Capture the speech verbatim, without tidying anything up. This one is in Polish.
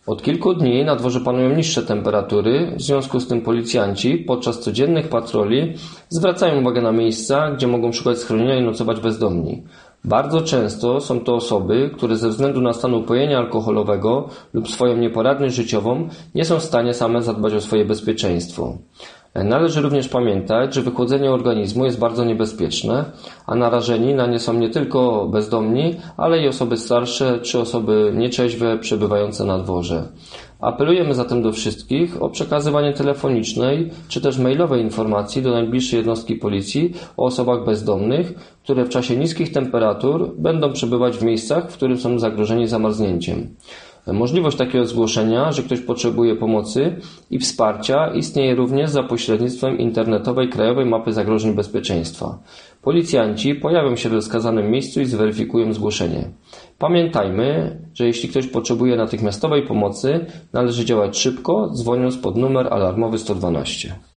Od kilku dni na dworze panują niższe temperatury, w związku z tym policjanci podczas codziennych patroli zwracają uwagę na miejsca, gdzie mogą szukać schronienia i nocować bezdomni. Bardzo często są to osoby, które ze względu na stan upojenia alkoholowego lub swoją nieporadność życiową nie są w stanie same zadbać o swoje bezpieczeństwo. Należy również pamiętać, że wychłodzenie organizmu jest bardzo niebezpieczne, a narażeni na nie są nie tylko bezdomni, ale i osoby starsze czy osoby nieczeźwe przebywające na dworze. Apelujemy zatem do wszystkich o przekazywanie telefonicznej czy też mailowej informacji do najbliższej jednostki policji o osobach bezdomnych, które w czasie niskich temperatur będą przebywać w miejscach, w których są zagrożeni zamarznięciem. Możliwość takiego zgłoszenia, że ktoś potrzebuje pomocy i wsparcia, istnieje również za pośrednictwem internetowej Krajowej Mapy Zagrożeń Bezpieczeństwa. Policjanci pojawią się we wskazanym miejscu i zweryfikują zgłoszenie. Pamiętajmy, że jeśli ktoś potrzebuje natychmiastowej pomocy, należy działać szybko, dzwoniąc pod numer alarmowy sto dwanaście.